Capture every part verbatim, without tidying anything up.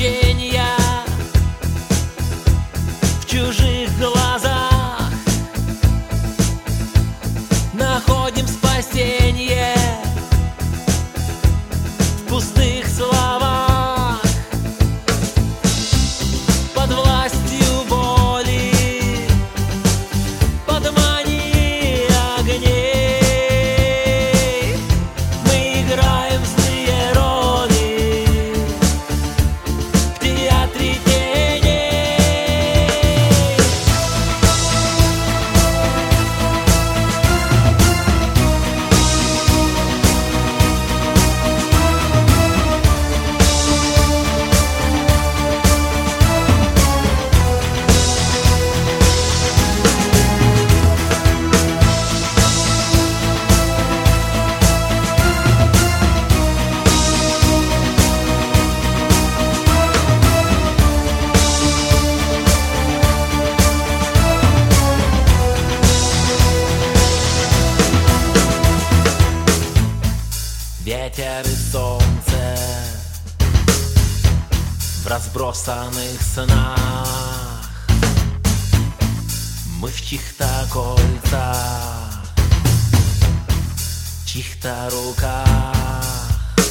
ощущения в чужих глазах. Находим спасенье в пустых словах. Под властью боли, под манией огней мы играем злые роли в театре теней. Ветер и солнце в разбросанных снах. Мы в чьих-то кольцах, в чьих-то руках.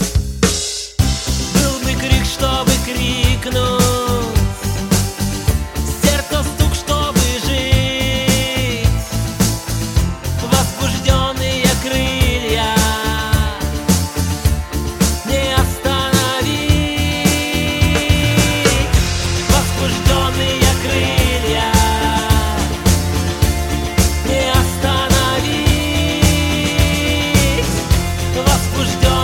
Был бы крик, чтобы крикнуть, сердце стук, чтобы жить, возбужденные крылья не остановить. Возбужденные крылья не остановить. Возбужденные